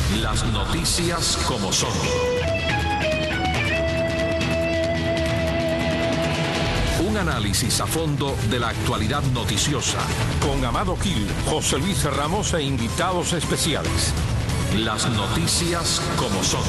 Las noticias como son. Un análisis a fondo de la actualidad noticiosa. Con Amado Gil, José Luis Ramos e invitados especiales. Las noticias como son.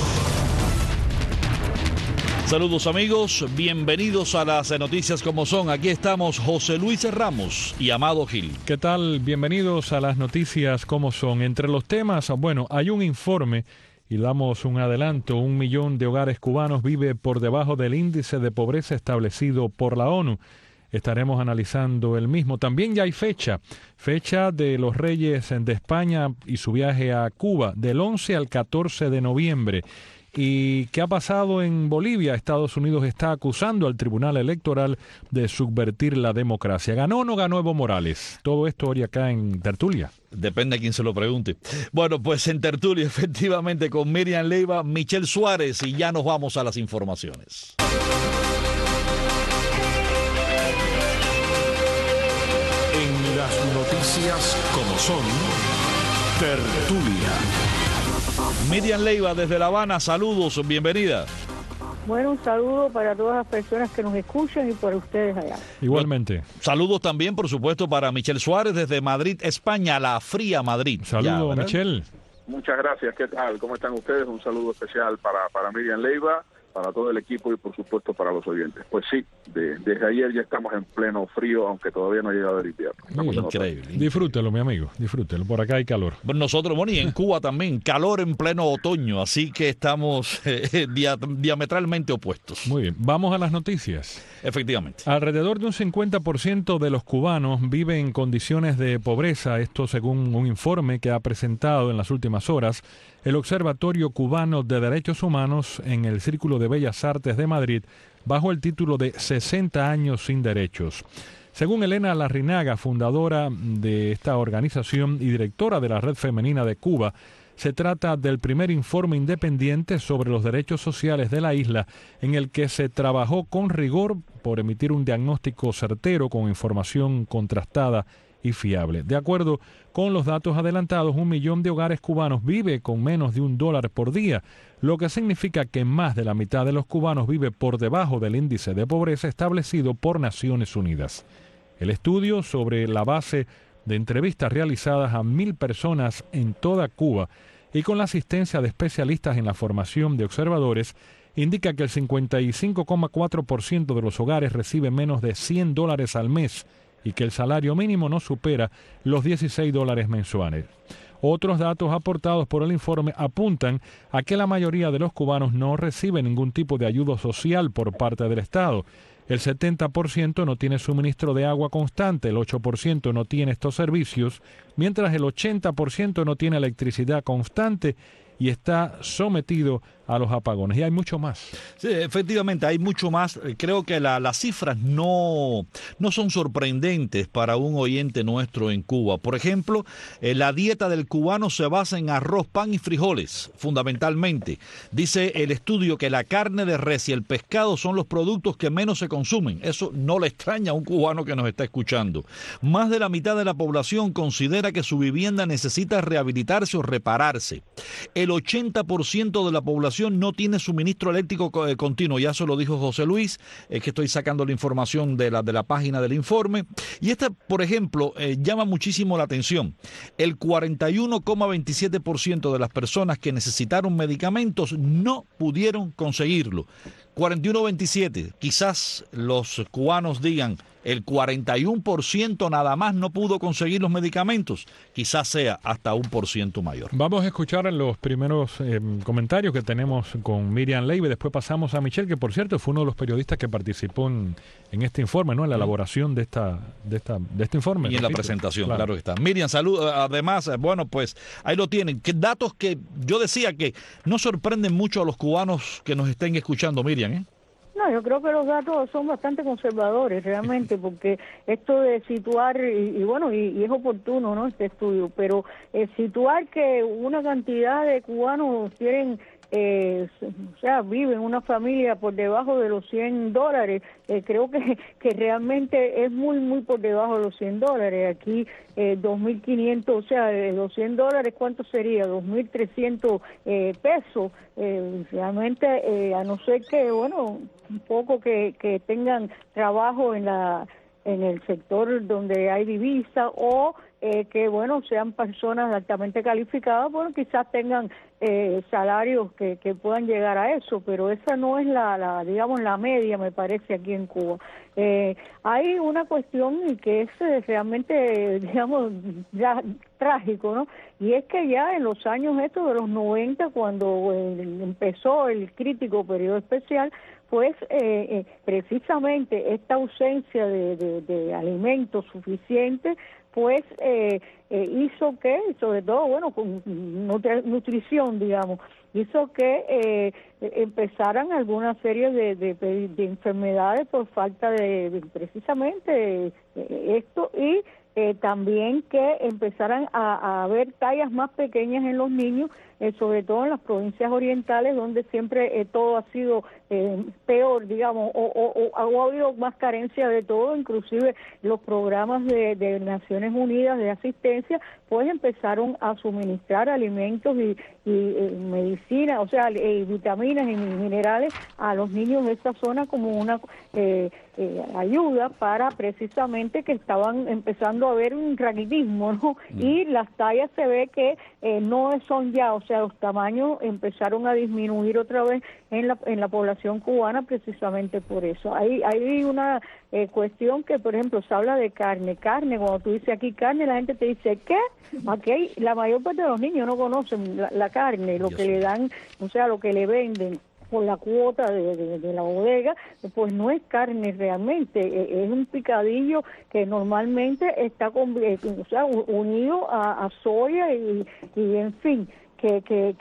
Saludos amigos, bienvenidos a las noticias como son. Aquí estamos José Luis Ramos y Amado Gil. ¿Qué tal? Bienvenidos a las noticias como son. Entre los temas, bueno, hay un informe y damos un adelanto. 1 millón de hogares cubanos vive por debajo del índice de pobreza establecido por la ONU. Estaremos analizando el mismo. También ya hay fecha de los Reyes de España y su viaje a Cuba, del 11 al 14 de noviembre. ¿Y qué ha pasado en Bolivia? Estados Unidos está acusando al Tribunal Electoral de subvertir la democracia. ¿Ganó o no ganó Evo Morales? Todo esto hoy acá en Tertulia. Depende de quién se lo pregunte. Bueno, pues en Tertulia, efectivamente, con Miriam Leiva, Michelle Suárez, y ya nos vamos a las informaciones. En las noticias como son, Tertulia. Miriam Leiva desde La Habana, saludos, bienvenida. Bueno, un saludo para todas las personas que nos escuchan y para ustedes allá. Igualmente. Saludos también, por supuesto, para Michelle Suárez desde Madrid, España, la fría Madrid. Saludos, Michelle. Muchas gracias, ¿qué tal? ¿Cómo están ustedes? Un saludo especial para Miriam Leiva, para todo el equipo y por supuesto para los oyentes. Pues sí, desde ayer ya estamos en pleno frío, aunque todavía no ha llegado el invierno. Increíble. Disfrútelo, mi amigo, disfrútelo. Por acá hay calor. Nosotros, bueno, y en Cuba también, calor en pleno otoño, así que estamos diametralmente opuestos. Muy bien, vamos a las noticias. Efectivamente. Alrededor de un 50% de los cubanos vive en condiciones de pobreza, esto según un informe que ha presentado en las últimas horas el Observatorio Cubano de Derechos Humanos en el Círculo de Bellas Artes de Madrid, bajo el título de 60 años sin derechos. Según Elena Larrinaga, fundadora de esta organización y directora de la Red Femenina de Cuba, se trata del primer informe independiente sobre los derechos sociales de la isla en el que se trabajó con rigor por emitir un diagnóstico certero con información contrastada y fiable. De acuerdo con los datos adelantados, 1 millón de hogares cubanos vive con menos de $1 por día, lo que significa que más de la mitad de los cubanos vive por debajo del índice de pobreza establecido por Naciones Unidas. El estudio, sobre la base de entrevistas realizadas a 1.000 personas en toda Cuba y con la asistencia de especialistas en la formación de observadores, indica que el 55,4% de los hogares recibe menos de $100 al mes y que el salario mínimo no supera los $16 mensuales. Otros datos aportados por el informe apuntan a que la mayoría de los cubanos no recibe ningún tipo de ayuda social por parte del Estado. El 70% no tiene suministro de agua constante, el 8% no tiene estos servicios, mientras el 80% no tiene electricidad constante y está sometido a los apagones. Y hay mucho más. Sí, efectivamente, hay mucho más. Creo que las cifras no son sorprendentes para un oyente nuestro en Cuba. Por ejemplo, la dieta del cubano se basa en arroz, pan y frijoles, fundamentalmente. Dice el estudio que la carne de res y el pescado son los productos que menos se consumen. Eso no le extraña a un cubano que nos está escuchando. Más de la mitad de la población considera que su vivienda necesita rehabilitarse o repararse. El 80% de la población no tiene suministro eléctrico continuo. Ya se lo dijo José Luis, que estoy sacando la información de la página del informe. Y esta, por ejemplo, llama muchísimo la atención. El 41,27% de las personas que necesitaron medicamentos no pudieron conseguirlo. 41,27. Quizás los cubanos digan, el 41% nada más no pudo conseguir los medicamentos. Quizás sea hasta 1% mayor. Vamos a escuchar los primeros comentarios que tenemos con Miriam Leiva. Después pasamos a Michelle, que por cierto fue uno de los periodistas que participó en este informe, ¿no? En la elaboración de este informe. Y en la presentación, claro que está. Miriam, salud. Además, bueno, pues ahí lo tienen. Que datos que yo decía que no sorprenden mucho a los cubanos que nos estén escuchando, Miriam, ¿eh? No, yo creo que los datos son bastante conservadores realmente, porque esto de situar, y es oportuno, ¿no?, este estudio, pero situar que una cantidad de cubanos tienen o sea, viven una familia por debajo de los $100. Creo que realmente es muy, muy por debajo de los $100. Aquí 2.500, o sea, de los $100, ¿cuánto sería? 2.300 pesos. Realmente, a no ser que, bueno, un poco que tengan trabajo en el sector donde hay divisa o que, bueno, sean personas altamente calificadas, bueno, quizás tengan salarios que puedan llegar a eso, pero esa no es digamos, la media, me parece, aquí en Cuba. Hay una cuestión que es realmente, digamos, ya trágico, ¿no? Y es que ya en los años estos de los 90, cuando empezó el crítico periodo especial, pues precisamente esta ausencia de alimentos suficientes pues hizo que, sobre todo, bueno, con nutrición, digamos, hizo que empezaran alguna serie de enfermedades por falta de precisamente esto, y también que empezaran a haber tallas más pequeñas en los niños, sobre todo en las provincias orientales, donde siempre todo ha sido peor, digamos, o ha habido más carencia de todo. Inclusive los programas de Naciones Unidas de asistencia pues empezaron a suministrar alimentos y medicina, o sea, vitaminas y minerales a los niños de esa zona como una ayuda para precisamente que estaban empezando a haber un raquitismo, ¿no? Y las tallas se ve que no son ya, o sea, los tamaños empezaron a disminuir otra vez en la población cubana precisamente por eso. Hay una cuestión que, por ejemplo, se habla de carne, cuando tú dices aquí carne, la gente te dice, ¿qué? Aquí la mayor parte de los niños no conocen la carne, lo que le dan, o sea, lo que le venden por la cuota de la bodega, pues no es carne realmente, es un picadillo que normalmente está o sea, unido a soya y en fin, que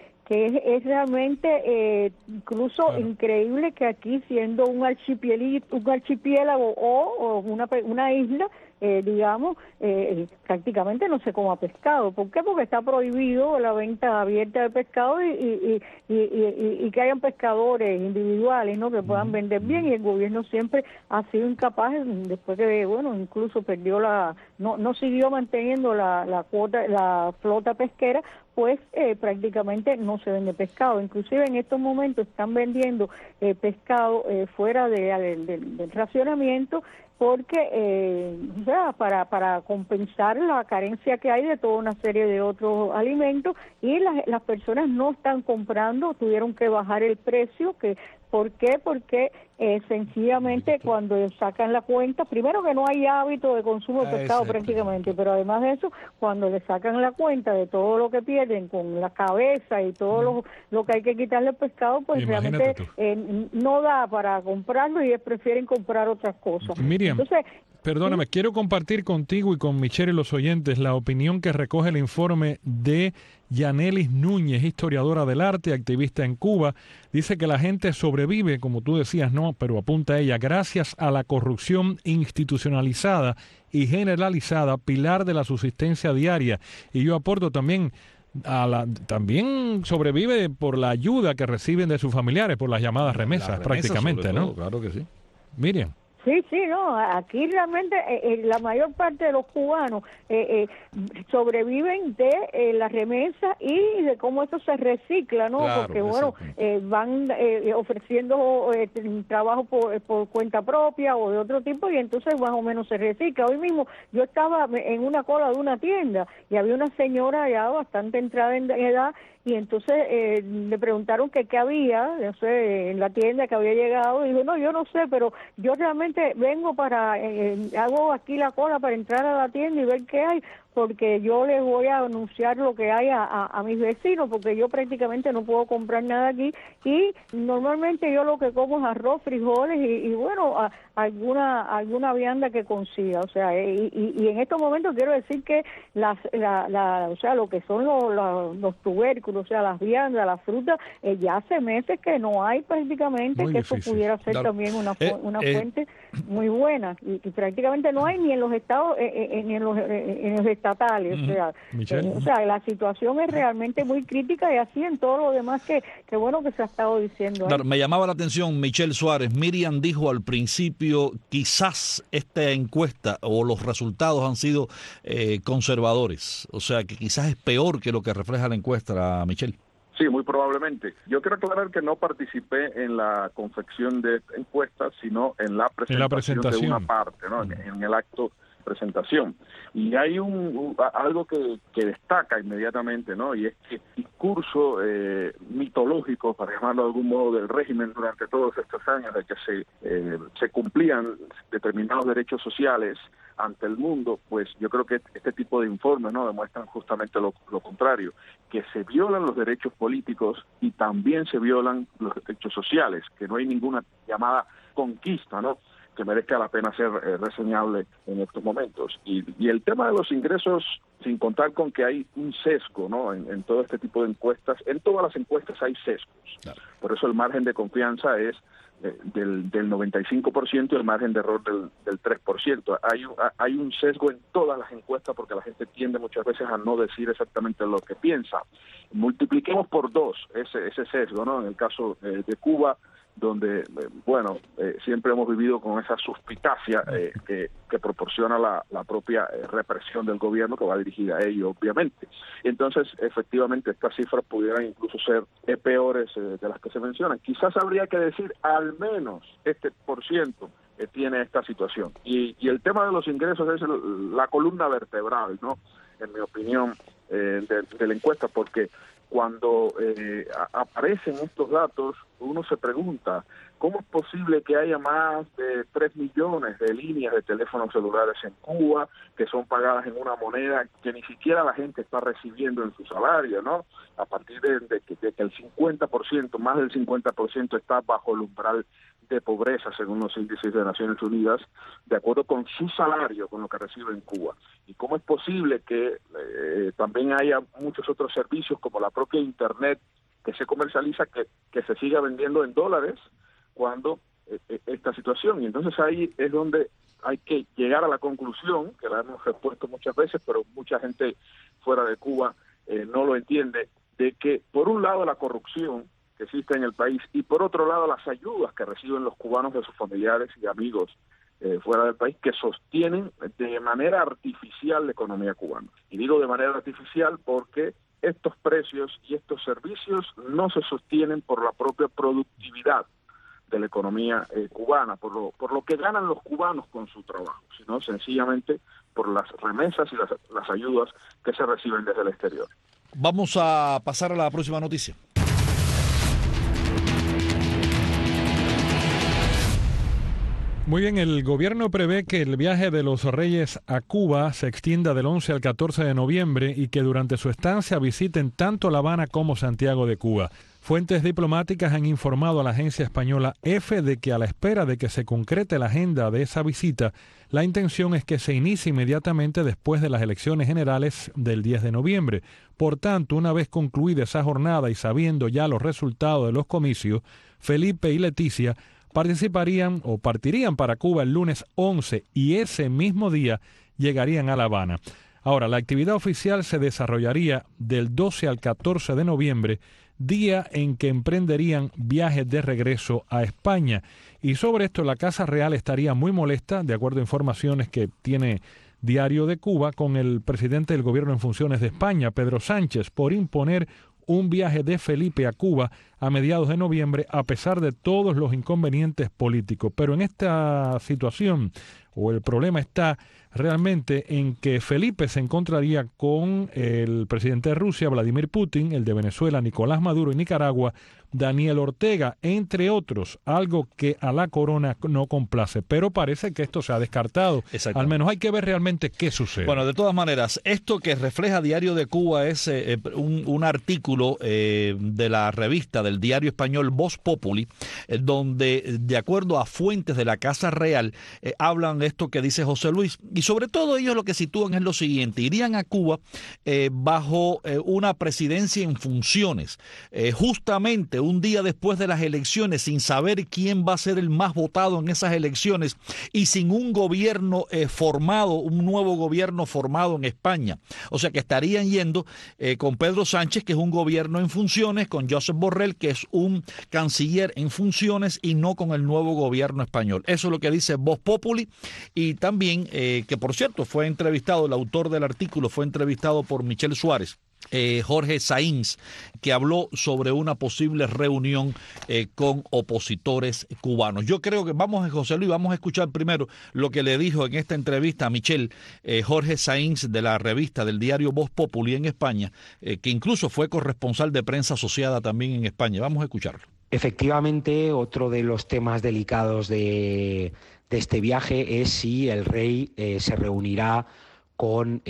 es realmente incluso increíble que aquí, siendo un archipiélago o una isla, digamos, prácticamente no se coma pescado. ¿Por qué? Porque está prohibido la venta abierta de pescado y que hayan pescadores individuales, ¿no?, que puedan vender bien, y el gobierno siempre ha sido incapaz, después que, bueno, incluso perdió no siguió manteniendo la cuota, la flota pesquera, pues prácticamente no se vende pescado. Inclusive en estos momentos están vendiendo pescado fuera del racionamiento, porque o sea, para compensar la carencia que hay de toda una serie de otros alimentos, y las personas no están comprando, tuvieron que bajar el precio. ¿Por qué? Porque sencillamente cuando sacan la cuenta, primero que no hay hábito de consumo de pescado prácticamente, pero además de eso, cuando le sacan la cuenta de todo lo que pierden con la cabeza y todo lo que hay que quitarle al pescado, pues realmente no da para comprarlo, y prefieren comprar otras cosas. Miriam, entonces, perdóname, quiero compartir contigo y con Michelle y los oyentes la opinión que recoge el informe de Yanelis Núñez, historiadora del arte, activista en Cuba. Dice que la gente sobrevive, como tú decías, no, pero apunta ella, gracias a la corrupción institucionalizada y generalizada, pilar de la subsistencia diaria. Y yo aporto también, también sobrevive por la ayuda que reciben de sus familiares, por las llamadas remesas prácticamente, ¿no? Claro que sí. Miriam. Sí, no, aquí realmente la mayor parte de los cubanos sobreviven de la remesa y de cómo eso se recicla, ¿no? Claro, porque, bueno, van ofreciendo trabajo por cuenta propia o de otro tipo, y entonces más o menos se recicla. Hoy mismo yo estaba en una cola de una tienda y había una señora ya bastante entrada en edad, y entonces le preguntaron que qué había, no sé, en la tienda que había llegado, y dijo, no, yo no sé, pero yo realmente vengo hago aquí la cola para entrar a la tienda y ver qué hay, porque yo les voy a anunciar lo que hay a mis vecinos, porque yo prácticamente no puedo comprar nada aquí, y normalmente yo lo que como es arroz, frijoles y bueno, alguna vianda que consiga, o sea, y en estos momentos quiero decir que o sea, lo que son los tubérculos, o sea, las viandas, las frutas, ya hace meses que no hay prácticamente, muy que difícil. Eso pudiera ser también una fuente muy buena, y prácticamente no hay ni en los estados estatales. O sea, la situación es realmente muy crítica, y así en todo lo demás que bueno que se ha estado diciendo. Claro, me llamaba la atención, Michelle Suárez. Miriam dijo al principio, quizás esta encuesta o los resultados han sido conservadores. O sea, que quizás es peor que lo que refleja la encuesta, Michelle. Sí, muy probablemente. Yo quiero aclarar que no participé en la confección de encuestas, sino en la presentación de una parte, ¿no? En el acto de presentación. Y hay algo que destaca inmediatamente, ¿no? Y es que el discurso mitológico, para llamarlo de algún modo, del régimen durante todos estos años, de que se cumplían determinados derechos sociales ante el mundo, pues yo creo que este tipo de informes, ¿no?, demuestran justamente lo contrario, que se violan los derechos políticos y también se violan los derechos sociales, que no hay ninguna llamada conquista, ¿no?, que merezca la pena ser reseñable en estos momentos. Y el tema de los ingresos, sin contar con que hay un sesgo, ¿no?, en todo este tipo de encuestas, en todas las encuestas hay sesgos. Claro. Por eso el margen de confianza es del 95% y el margen de error del 3%. Hay un sesgo en todas las encuestas porque la gente tiende muchas veces a no decir exactamente lo que piensa. Multipliquemos por 2 ese sesgo, ¿no? En el caso de Cuba, donde, siempre hemos vivido con esa suspicacia que proporciona la propia represión del gobierno, que va dirigida a ello, obviamente. Entonces, efectivamente, estas cifras pudieran incluso ser peores de las que se mencionan. Quizás habría que decir, al menos este % tiene esta situación. Y el tema de los ingresos es la columna vertebral, ¿no?, en mi opinión, de la encuesta, porque cuando aparecen estos datos, uno se pregunta, ¿cómo es posible que haya más de 3 millones de líneas de teléfonos celulares en Cuba que son pagadas en una moneda que ni siquiera la gente está recibiendo en su salario, ¿no? A partir de que el 50%, más del 50% está bajo el umbral de pobreza, según los índices de Naciones Unidas, de acuerdo con su salario, con lo que recibe en Cuba. ¿Y cómo es posible que también haya muchos otros servicios, como la propia Internet, que se comercializa, que se siga vendiendo en dólares cuando esta situación? Y entonces ahí es donde hay que llegar a la conclusión, que la hemos expuesto muchas veces, pero mucha gente fuera de Cuba no lo entiende, de que por un lado la corrupción que existe en el país y por otro lado las ayudas que reciben los cubanos de sus familiares y amigos fuera del país, que sostienen de manera artificial la economía cubana. Y digo de manera artificial porque estos precios y estos servicios no se sostienen por la propia productividad de la economía cubana, por lo que ganan los cubanos con su trabajo, sino sencillamente por las remesas y las ayudas que se reciben desde el exterior. Vamos a pasar a la próxima noticia. Muy bien, el gobierno prevé que el viaje de los reyes a Cuba se extienda del 11 al 14 de noviembre y que durante su estancia visiten tanto La Habana como Santiago de Cuba. Fuentes diplomáticas han informado a la agencia española EFE de que a la espera de que se concrete la agenda de esa visita, la intención es que se inicie inmediatamente después de las elecciones generales del 10 de noviembre. Por tanto, una vez concluida esa jornada y sabiendo ya los resultados de los comicios, Felipe y Leticia participarían o partirían para Cuba el lunes 11 y ese mismo día llegarían a La Habana. Ahora, la actividad oficial se desarrollaría del 12 al 14 de noviembre, día en que emprenderían viajes de regreso a España. Y sobre esto la Casa Real estaría muy molesta, de acuerdo a informaciones que tiene Diario de Cuba, con el presidente del gobierno en funciones de España, Pedro Sánchez, por imponer un viaje de Felipe a Cuba a mediados de noviembre, a pesar de todos los inconvenientes políticos. Pero en esta situación, o el problema está realmente en que Felipe se encontraría con el presidente de Rusia, Vladimir Putin, el de Venezuela, Nicolás Maduro, y Nicaragua, Daniel Ortega, entre otros, algo que a la corona no complace, pero parece que esto se ha descartado. Al menos hay que ver realmente qué sucede. Bueno, de todas maneras, esto que refleja Diario de Cuba es un artículo de la revista del diario español Voz Populi, donde, de acuerdo a fuentes de la Casa Real, hablan de esto que dice José Luis, y sobre todo ellos lo que sitúan es lo siguiente: irían a Cuba bajo una presidencia en funciones, justamente un día después de las elecciones, sin saber quién va a ser el más votado en esas elecciones y sin un gobierno formado, un nuevo gobierno formado en España. O sea que estarían yendo con Pedro Sánchez, que es un gobierno en funciones, con Josep Borrell, que es un canciller en funciones, y no con el nuevo gobierno español. Eso es lo que dice Voz Populi, y también, que por cierto fue entrevistado, el autor del artículo fue entrevistado por Michel Suárez, Jorge Sainz, que habló sobre una posible reunión con opositores cubanos. Yo creo que José Luis, vamos a escuchar primero lo que le dijo en esta entrevista a Michel Jorge Sainz, de la revista del diario Voz Populi en España, que incluso fue corresponsal de prensa asociada también en España. Vamos a escucharlo. Efectivamente, otro de los temas delicados de este viaje es si el rey se reunirá con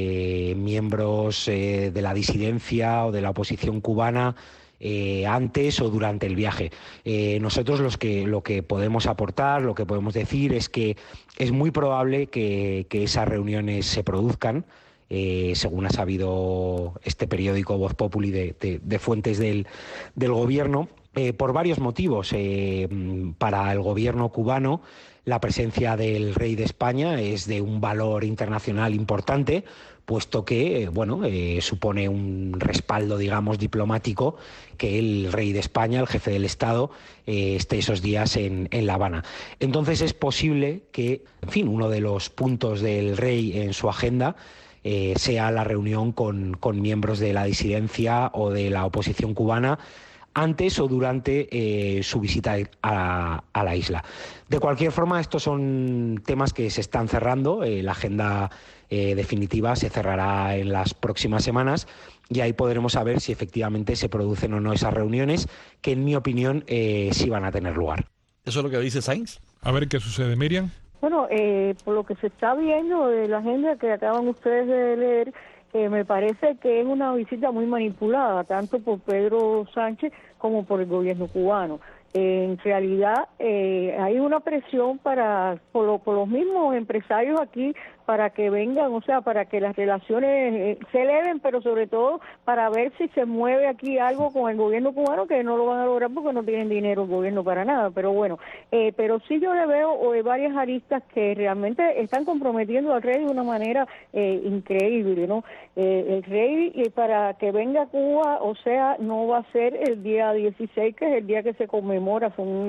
miembros de la disidencia o de la oposición cubana antes o durante el viaje. Nosotros lo que podemos aportar, lo que podemos decir es que es muy probable que esas reuniones se produzcan, según ha sabido este periódico Voz Populi de fuentes del gobierno, por varios motivos. Para el gobierno cubano, la presencia del rey de España es de un valor internacional importante, puesto que supone un respaldo, digamos, diplomático, que el rey de España, el jefe del Estado, esté esos días en La Habana. Entonces es posible que, en fin, uno de los puntos del rey en su agenda sea la reunión con miembros de la disidencia o de la oposición cubana antes o durante su visita a la isla. De cualquier forma, estos son temas que se están cerrando. La agenda definitiva se cerrará en las próximas semanas y ahí podremos saber si efectivamente se producen o no esas reuniones, que en mi opinión sí van a tener lugar. ¿Eso es lo que dice Sainz? A ver qué sucede, Miriam. Bueno, por lo que se está viendo de la agenda que acaban ustedes de leer, me parece que es una visita muy manipulada, tanto por Pedro Sánchez como por el gobierno cubano. En realidad hay una presión por los mismos empresarios aquí para que vengan, o sea, para que las relaciones se eleven, pero sobre todo para ver si se mueve aquí algo con el gobierno cubano, que no lo van a lograr porque no tienen dinero el gobierno para nada. Pero bueno, pero sí yo le veo varias aristas que realmente están comprometiendo al rey de una manera increíble, ¿no? El rey, para que venga a Cuba, o sea, no va a ser el día 16, que es el día que se conmemora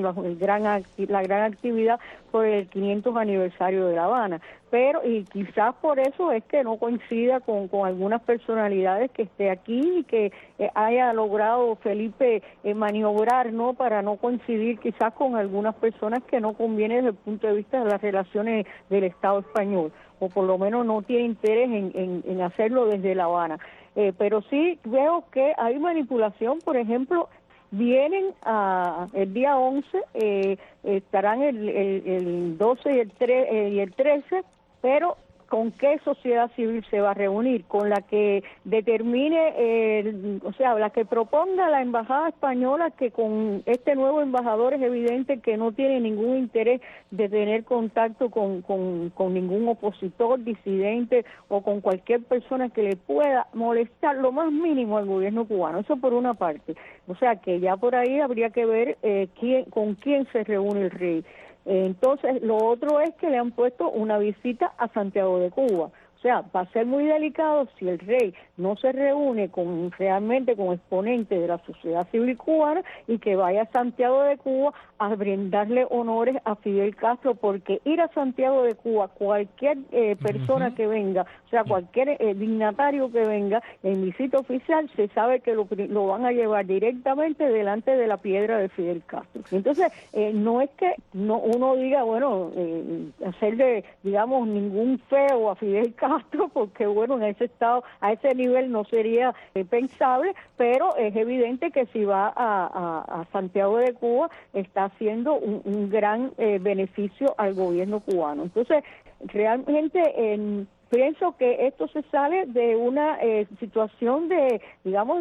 la gran actividad por el 500 aniversario de La Habana. Pero, y quizás por eso es que no coincida con algunas personalidades que esté aquí y que haya logrado Felipe maniobrar, ¿no?, para no coincidir quizás con algunas personas que no conviene desde el punto de vista de las relaciones del Estado español, o por lo menos no tiene interés en hacerlo desde La Habana. Pero sí veo que hay manipulación. Por ejemplo, vienen el día 11, estarán el 12 y el 13, pero ¿con qué sociedad civil se va a reunir? Con la que determine, o sea, la que proponga la embajada española, que con este nuevo embajador es evidente que no tiene ningún interés de tener contacto con ningún opositor, disidente o con cualquier persona que le pueda molestar lo más mínimo al gobierno cubano. Eso por una parte. O sea, que ya por ahí habría que ver con quién se reúne el rey. Entonces, lo otro es que le han puesto una visita a Santiago de Cuba. O sea, va a ser muy delicado si el rey no se reúne realmente con exponentes de la sociedad civil cubana y que vaya a Santiago de Cuba a brindarle honores a Fidel Castro, porque ir a Santiago de Cuba, cualquier persona que venga, o sea, cualquier dignatario que venga en visita oficial, se sabe que lo van a llevar directamente delante de la piedra de Fidel Castro. Entonces, no es que uno diga, bueno, hacerle, digamos, ningún feo a Fidel Castro, porque bueno, en ese estado, a ese nivel no sería pensable, pero es evidente que si va a Santiago de Cuba está haciendo un gran beneficio al gobierno cubano. Entonces, realmente pienso que esto se sale de una situación de, digamos,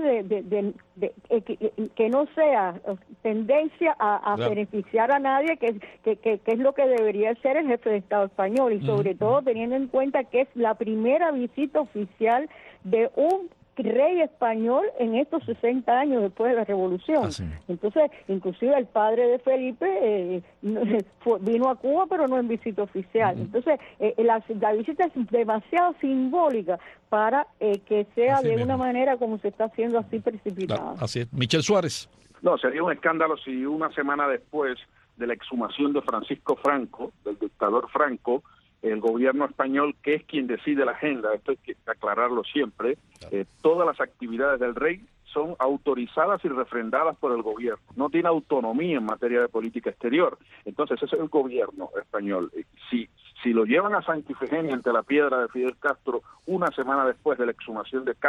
que no sea tendencia a beneficiar a nadie, que es lo que debería ser el jefe de Estado español, y sobre todo teniendo en cuenta que es la primera visita oficial de un rey español en estos 60 años después de la Revolución. Entonces, inclusive el padre de Felipe vino a Cuba, pero no en visita oficial. Entonces, la visita es demasiado simbólica para que sea así de mismo, una manera como se está haciendo, así precipitada. Así es. Michel Suárez. No, sería un escándalo si una semana después de la exhumación de Francisco Franco, del dictador Franco, el gobierno español, que es quien decide la agenda, esto hay que aclararlo siempre, todas las actividades del rey son autorizadas y refrendadas por el gobierno. No tiene autonomía en materia de política exterior. Entonces, ese es el gobierno español. Si lo llevan a Santa Ifigenia ante la piedra de Fidel Castro una semana después de la exhumación de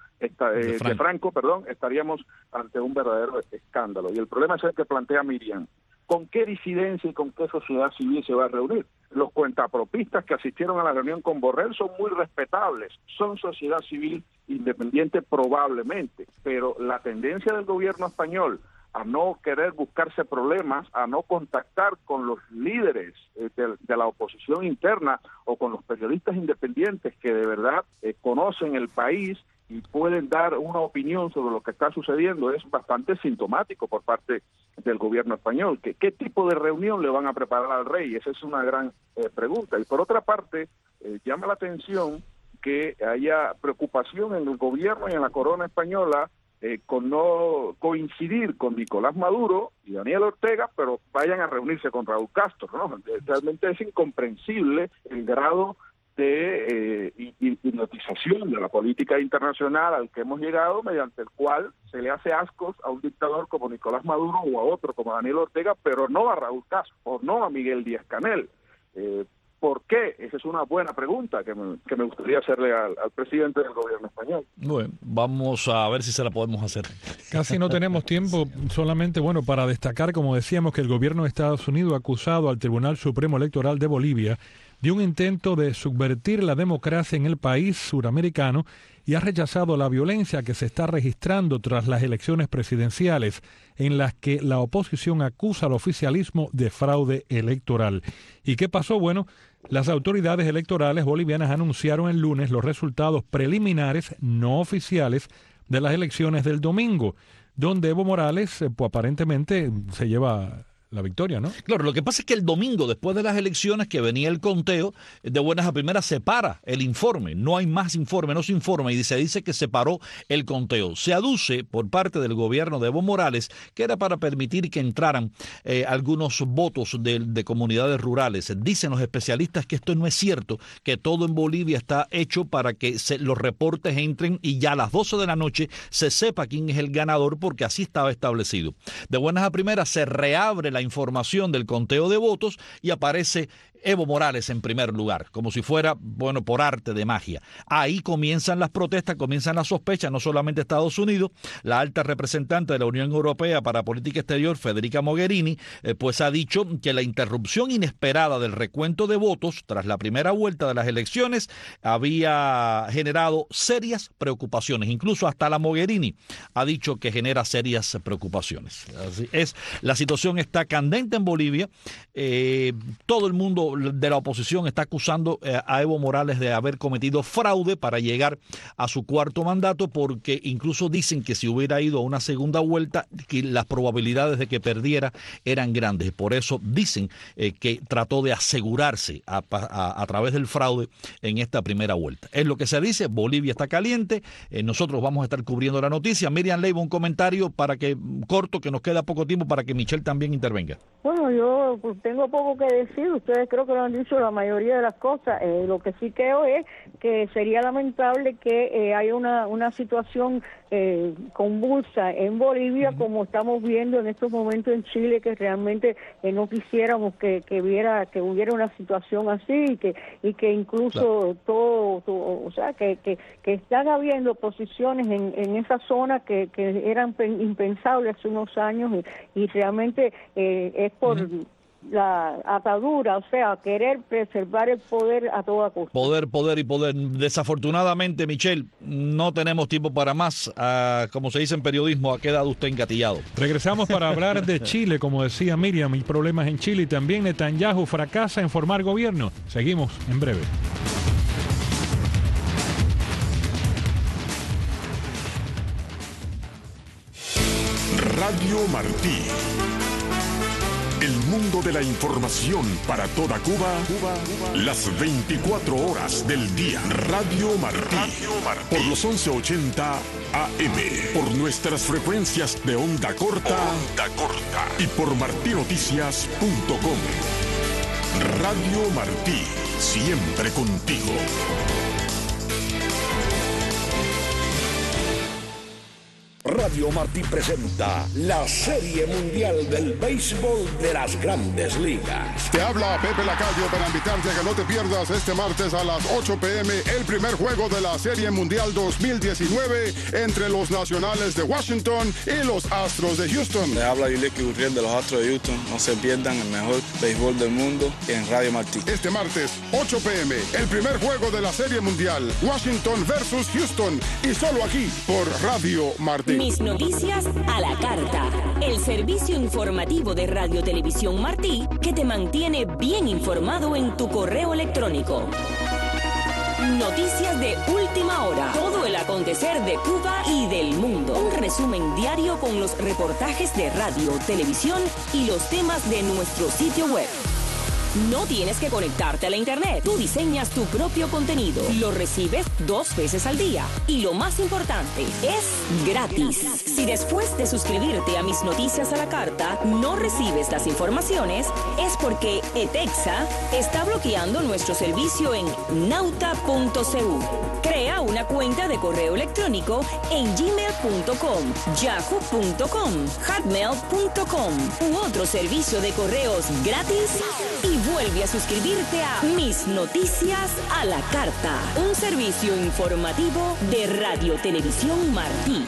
Franco, estaríamos ante un verdadero escándalo. Y el problema es el que plantea Miriam. ¿Con qué disidencia y con qué sociedad civil se va a reunir? Los cuentapropistas que asistieron a la reunión con Borrell son muy respetables, son sociedad civil independiente probablemente, pero la tendencia del gobierno español a no querer buscarse problemas, a no contactar con los líderes de la oposición interna o con los periodistas independientes que de verdad conocen el país y pueden dar una opinión sobre lo que está sucediendo, es bastante sintomático por parte del gobierno español. ¿Qué tipo de reunión le van a preparar al rey? Esa es una gran pregunta. Y por otra parte, llama la atención que haya preocupación en el gobierno y en la corona española con no coincidir con Nicolás Maduro y Daniel Ortega, pero vayan a reunirse con Raúl Castro, ¿no? Realmente es incomprensible el grado de hipnotización de la política internacional al que hemos llegado, mediante el cual se le hace ascos a un dictador como Nicolás Maduro o a otro como Daniel Ortega, pero no a Raúl Castro o no a Miguel Díaz-Canel. ¿Por qué? Esa es una buena pregunta que me gustaría hacerle al presidente del gobierno español. Bueno, vamos a ver si se la podemos hacer. Casi no tenemos tiempo, solamente para destacar, como decíamos, que el gobierno de Estados Unidos ha acusado al Tribunal Supremo Electoral de Bolivia de un intento de subvertir la democracia en el país suramericano y ha rechazado la violencia que se está registrando tras las elecciones presidenciales, en las que la oposición acusa al oficialismo de fraude electoral. ¿Y qué pasó? Bueno, las autoridades electorales bolivianas anunciaron el lunes los resultados preliminares no oficiales de las elecciones del domingo, donde Evo Morales aparentemente se lleva la victoria, ¿no? Claro, lo que pasa es que el domingo, después de las elecciones, que venía el conteo, de buenas a primeras se para el informe, no hay más informe, no se informa y se dice que se paró el conteo. Se aduce por parte del gobierno de Evo Morales que era para permitir que entraran algunos votos de comunidades rurales. Dicen los especialistas que esto no es cierto, que todo en Bolivia está hecho para que los reportes entren y ya a las 12 de la noche se sepa quién es el ganador, porque así estaba establecido. De buenas a primeras se reabre la información del conteo de votos y aparece Evo Morales en primer lugar, como si fuera, por arte de magia. Ahí comienzan las protestas, comienzan las sospechas, no solamente Estados Unidos. La alta representante de la Unión Europea para Política Exterior, Federica Mogherini, pues ha dicho que la interrupción inesperada del recuento de votos tras la primera vuelta de las elecciones había generado serias preocupaciones. Incluso hasta la Mogherini ha dicho que genera serias preocupaciones. Así es, la situación está candente en Bolivia. Todo el mundo de la oposición está acusando a Evo Morales de haber cometido fraude para llegar a su cuarto mandato, porque incluso dicen que si hubiera ido a una segunda vuelta, que las probabilidades de que perdiera eran grandes. Por eso dicen que trató de asegurarse a través del fraude en esta primera vuelta. Es lo que se dice. Bolivia está caliente. Nosotros vamos a estar cubriendo la noticia. Miriam Leiva, un comentario corto, que nos queda poco tiempo, para que Michelle también intervenga. Bueno, yo tengo poco que decir. Ustedes creo que lo han dicho la mayoría de las cosas. Lo que sí creo es que sería lamentable que haya una situación convulsa en Bolivia, como estamos viendo en estos momentos en Chile, que realmente no quisiéramos que hubiera una situación así, y que incluso claro, que están habiendo posiciones en esa zona que eran impensables hace unos años, y realmente es la atadura, o sea, querer preservar el poder a toda costa. Poder y poder. Desafortunadamente, Michelle, no tenemos tiempo para más. Como se dice en periodismo, ha quedado usted engatillado. Regresamos para hablar de Chile, como decía Miriam, y problemas en Chile, y también Netanyahu fracasa en formar gobierno. Seguimos en breve. Radio Martí. El mundo de la información para toda Cuba, las 24 horas del día. Radio Martí. Por los 1180 AM. Por nuestras frecuencias de onda corta. Y por martinoticias.com. Radio Martí. Siempre contigo. Radio Martí presenta la Serie Mundial del Béisbol de las Grandes Ligas. Te habla Pepe Lacayo para invitarte a que no te pierdas este martes a las 8 p.m. el primer juego de la Serie Mundial 2019 entre los Nacionales de Washington y los Astros de Houston. Te habla Yuleski Gurriel de los Astros de Houston. No se pierdan el mejor béisbol del mundo en Radio Martí. Este martes, 8 p.m., el primer juego de la Serie Mundial, Washington versus Houston, y solo aquí por Radio Martí. Mis noticias a la carta. El servicio informativo de Radio Televisión Martí que te mantiene bien informado en tu correo electrónico. Noticias de última hora. Todo el acontecer de Cuba y del mundo. Un resumen diario con los reportajes de radio, televisión y los temas de nuestro sitio web. No tienes que conectarte a la internet. Tú diseñas tu propio contenido. Lo recibes 2 veces al día. Y lo más importante, es gratis. Si después de suscribirte a Mis Noticias a la Carta no recibes las informaciones, es porque ETEXA está bloqueando nuestro servicio en nauta.cu. Crea una cuenta de correo electrónico en gmail.com, yahoo.com, hotmail.com u otro servicio de correos gratis y vuelve a suscribirte a Mis Noticias a la Carta, un servicio informativo de Radio Televisión Martí.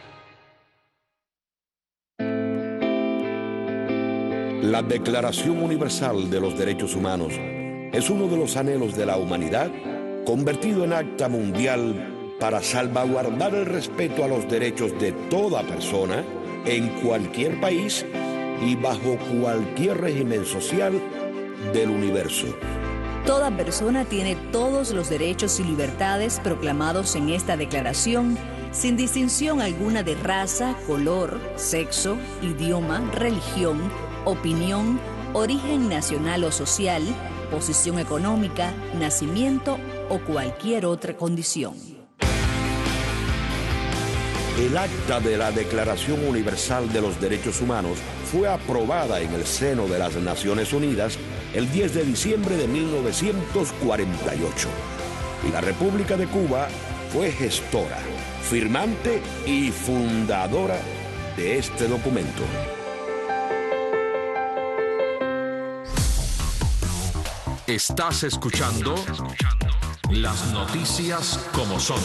La Declaración Universal de los Derechos Humanos es uno de los anhelos de la humanidad convertido en acta mundial para salvaguardar el respeto a los derechos de toda persona en cualquier país y bajo cualquier régimen social del universo. Toda persona tiene todos los derechos y libertades proclamados en esta declaración, sin distinción alguna de raza, color, sexo, idioma, religión, opinión, origen nacional o social, posición económica, nacimiento o cualquier otra condición. El acta de la Declaración Universal de los Derechos Humanos fue aprobada en el seno de las Naciones Unidas el 10 de diciembre de 1948. Y la República de Cuba fue gestora, firmante y fundadora de este documento. Estás escuchando las noticias como son.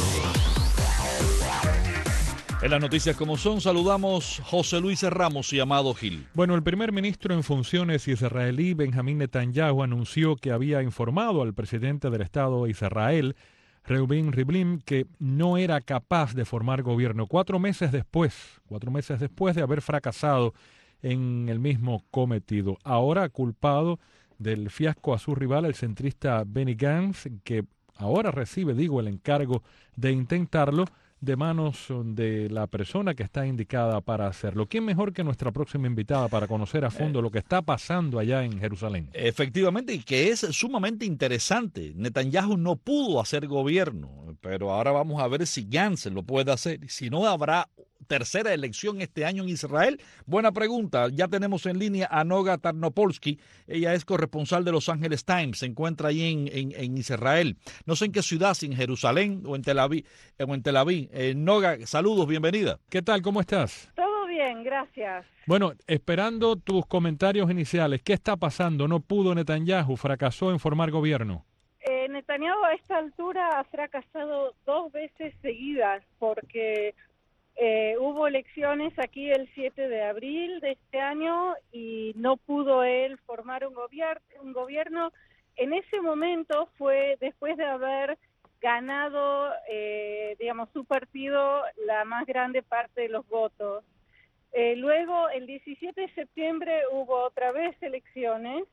En las noticias como son, saludamos José Luis Ramos y Amado Gil. Bueno, el primer ministro en funciones israelí, Benjamín Netanyahu, anunció que había informado al presidente del Estado de Israel, Reuven Rivlin, que no era capaz de formar gobierno 4 meses después de haber fracasado en el mismo cometido. Ahora culpado del fiasco a su rival, el centrista Benny Gantz, que ahora recibe, el encargo de intentarlo de manos de la persona que está indicada para hacerlo. ¿Quién mejor que nuestra próxima invitada para conocer a fondo lo que está pasando allá en Jerusalén? Efectivamente, y que es sumamente interesante. Netanyahu no pudo hacer gobierno, pero ahora vamos a ver si Gantz lo puede hacer. Si no, habrá tercera elección este año en Israel. Buena pregunta. Ya tenemos en línea a Noga Tarnopolsky. Ella es corresponsal de Los Angeles Times. Se encuentra ahí en Israel. No sé en qué ciudad, si en Jerusalén o en Tel Aviv. Noga, saludos, bienvenida. ¿Qué tal? ¿Cómo estás? Todo bien, gracias. Bueno, esperando tus comentarios iniciales. ¿Qué está pasando? ¿No pudo Netanyahu? ¿Fracasó en formar gobierno? Netanyahu a esta altura ha fracasado 2 veces seguidas porque Hubo elecciones aquí el 7 de abril de este año y no pudo él formar un gobierno. En ese momento fue después de haber ganado, digamos, su partido la más grande parte de los votos. Luego, el 17 de septiembre hubo otra vez elecciones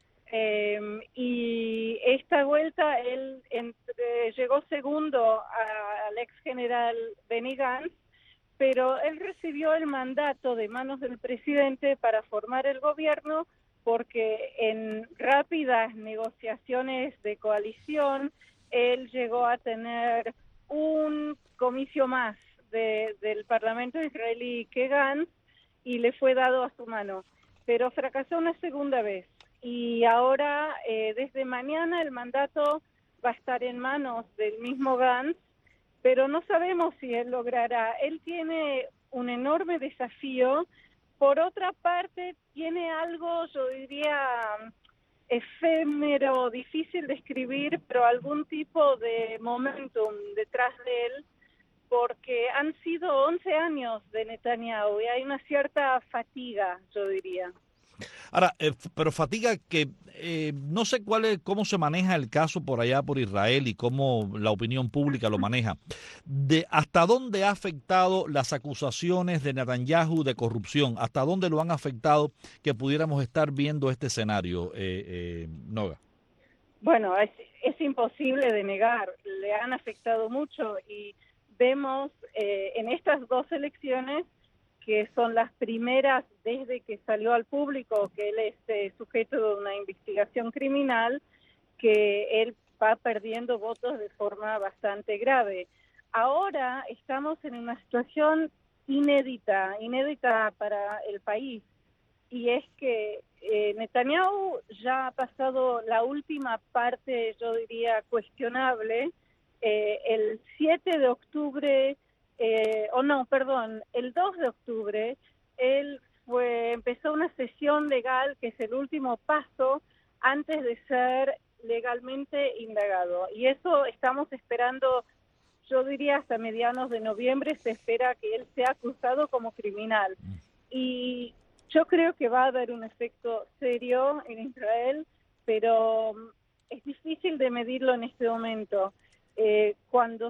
y esta vuelta él llegó segundo al ex general Benny Gantz, pero él recibió el mandato de manos del presidente para formar el gobierno porque en rápidas negociaciones de coalición él llegó a tener un comicio más del Parlamento israelí que Gantz y le fue dado a su mano, pero fracasó una segunda vez y ahora desde mañana el mandato va a estar en manos del mismo Gantz, pero no sabemos si él logrará. Él tiene un enorme desafío. Por otra parte, tiene algo, yo diría, efímero, difícil de escribir, pero algún tipo de momentum detrás de él, porque han sido 11 años de Netanyahu y hay una cierta fatiga, yo diría. Ahora, pero fatiga que no sé cómo se maneja el caso por allá por Israel y cómo la opinión pública lo maneja. ¿Hasta dónde ha afectado las acusaciones de Netanyahu de corrupción? ¿Hasta dónde lo han afectado que pudiéramos estar viendo este escenario, Noga? Bueno, es imposible de negar. Le han afectado mucho y vemos en estas dos elecciones que son las primeras desde que salió al público que él es sujeto de una investigación criminal, que él va perdiendo votos de forma bastante grave. Ahora estamos en una situación inédita para el país, y es que Netanyahu ya ha pasado la última parte, yo diría, cuestionable. El 7 de octubre... el 2 de octubre, él empezó una sesión legal que es el último paso antes de ser legalmente indagado. Y eso estamos esperando, yo diría hasta mediados de noviembre, se espera que él sea acusado como criminal. Y yo creo que va a haber un efecto serio en Israel, pero es difícil de medirlo en este momento. Cuando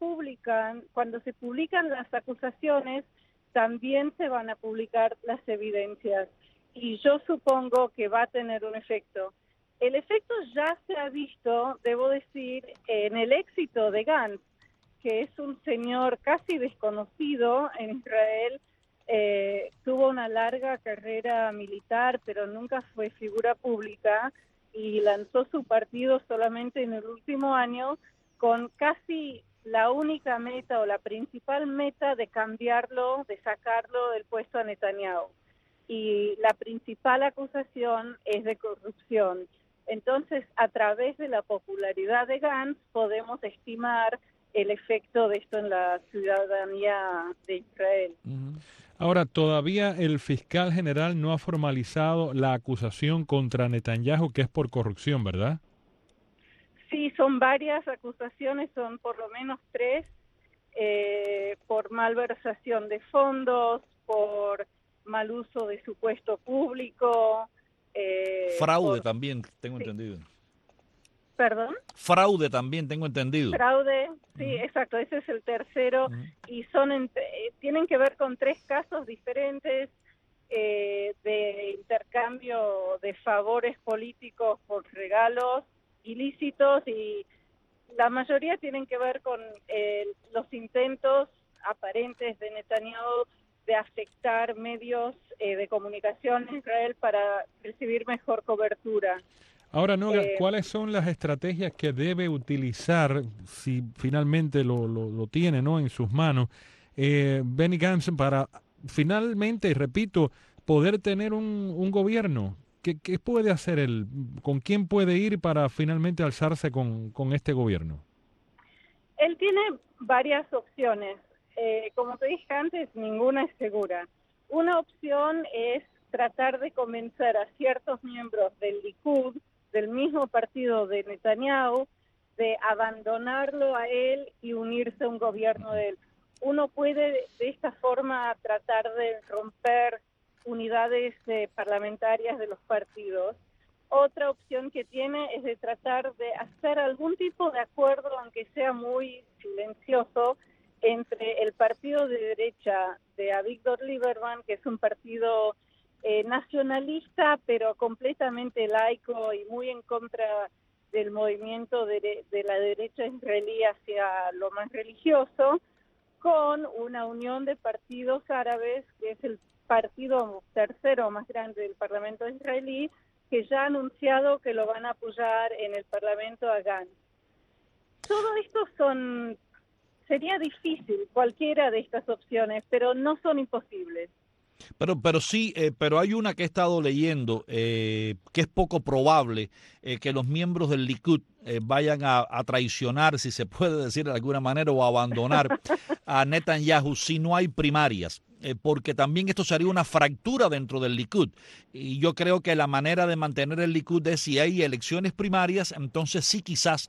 se publican las acusaciones, también se van a publicar las evidencias y yo supongo que va a tener un efecto. El efecto ya se ha visto, debo decir, en el éxito de Gantz, que es un señor casi desconocido en Israel. Tuvo una larga carrera militar, pero nunca fue figura pública y lanzó su partido solamente en el último año, con casi la única meta o la principal meta de cambiarlo, de sacarlo del puesto a Netanyahu. Y la principal acusación es de corrupción. Entonces, a través de la popularidad de Gantz, podemos estimar el efecto de esto en la ciudadanía de Israel. Ahora, todavía el fiscal general no ha formalizado la acusación contra Netanyahu, que es por corrupción, ¿verdad? Sí, son varias acusaciones, son por lo menos 3, por malversación de fondos, por mal uso de su puesto público. Fraude también, tengo entendido. ¿Perdón? Fraude también, tengo entendido. Fraude, sí, exacto, ese es el tercero, y tienen que ver con 3 casos diferentes de intercambio de favores políticos por regalos ilícitos, y la mayoría tienen que ver con los intentos aparentes de Netanyahu de afectar medios de comunicación en Israel para recibir mejor cobertura. Ahora, Noga, ¿cuáles son las estrategias que debe utilizar, si finalmente lo tiene, ¿no?, en sus manos, Benny Gantz para finalmente, y repito, poder tener un gobierno? ¿Qué puede hacer él? ¿Con quién puede ir para finalmente alzarse con este gobierno? Él tiene varias opciones. Como te dije antes, ninguna es segura. Una opción es tratar de convencer a ciertos miembros del Likud, del mismo partido de Netanyahu, de abandonarlo a él y unirse a un gobierno de él. uno puede de esta forma tratar de romper unidades parlamentarias de los partidos. Otra opción que tiene es de tratar de hacer algún tipo de acuerdo, aunque sea muy silencioso, entre el partido de derecha de Avigdor Lieberman, que es un partido nacionalista, pero completamente laico y muy en contra del movimiento de la derecha israelí hacia lo más religioso, con una unión de partidos árabes, que es el partido tercero más grande del Parlamento israelí, que ya ha anunciado que lo van a apoyar en el Parlamento a Gantz. Todo esto sería difícil, cualquiera de estas opciones, pero no son imposibles. Pero sí, pero hay una que he estado leyendo, que es poco probable que los miembros del Likud vayan a traicionar, si se puede decir de alguna manera, o a abandonar a Netanyahu si no hay primarias. Porque también esto sería una fractura dentro del Likud. Y yo creo que la manera de mantener el Likud es si hay elecciones primarias, entonces sí quizás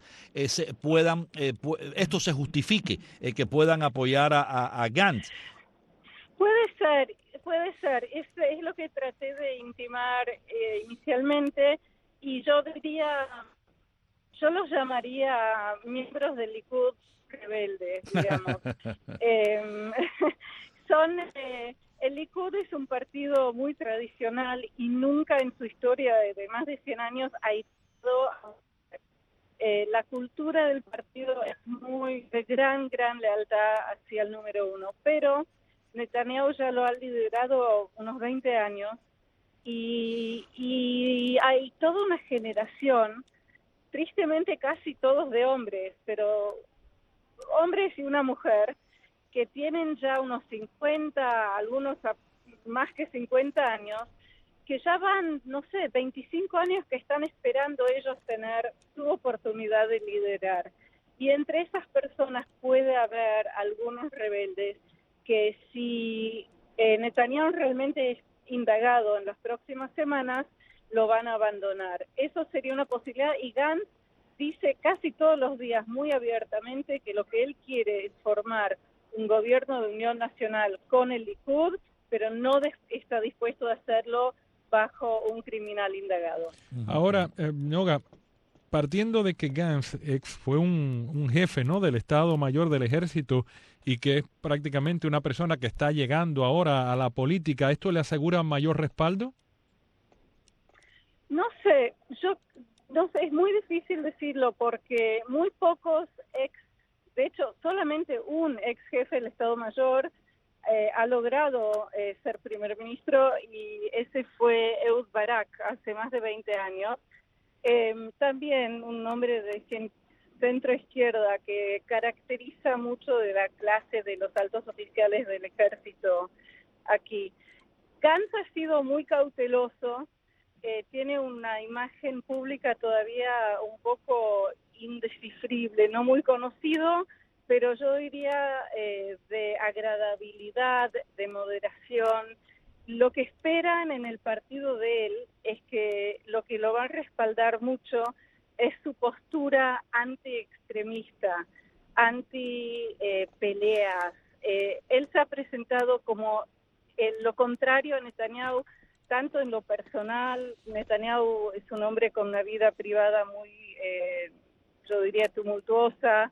esto se justifique, que puedan apoyar a Gantz. Puede ser. Es lo que traté de intimar inicialmente, y yo los llamaría miembros del Likud rebeldes, digamos. El Likud es un partido muy tradicional y nunca en su historia de más de 100 años ha ido la cultura del partido es muy de gran lealtad hacia el número uno, pero Netanyahu ya lo ha liderado unos 20 años y hay toda una generación, tristemente casi todos de hombres, pero hombres y una mujer, que tienen ya unos 50, algunos más que 50 años, que ya van, 25 años que están esperando ellos tener su oportunidad de liderar. Y entre esas personas puede haber algunos rebeldes que si Netanyahu realmente es indagado en las próximas semanas, lo van a abandonar. Eso sería una posibilidad, y Gantz dice casi todos los días muy abiertamente que lo que él quiere es formar un gobierno de unión nacional con el Likud, pero no está dispuesto a hacerlo bajo un criminal indagado. Ahora, Noga, partiendo de que Gantz fue un jefe, ¿no?, del Estado Mayor del Ejército y que es prácticamente una persona que está llegando ahora a la política, ¿esto le asegura mayor respaldo? No sé, es muy difícil decirlo porque muy pocos de hecho, solamente un ex jefe del Estado Mayor ha logrado ser primer ministro, y ese fue Ehud Barak hace más de 20 años. También un hombre de centro izquierda que caracteriza mucho de la clase de los altos oficiales del ejército aquí. Gantz ha sido muy cauteloso, tiene una imagen pública todavía un poco indescifrible, no muy conocido, pero yo diría de agradabilidad, de moderación. Lo que esperan en el partido de él es que lo que lo va a respaldar mucho es su postura anti-extremista, anti-peleas. Él se ha presentado como lo contrario a Netanyahu, tanto en lo personal. Netanyahu es un hombre con una vida privada muy, yo diría, tumultuosa.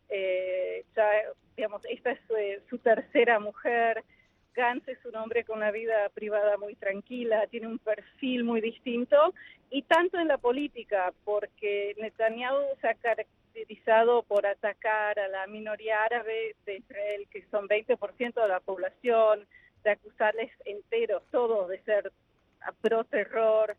Esta es su tercera mujer. Gantz es un hombre con una vida privada muy tranquila, tiene un perfil muy distinto, y tanto en la política, porque Netanyahu se ha caracterizado por atacar a la minoría árabe de Israel, que son 20% de la población, de acusarles enteros, todos, de ser pro-terror.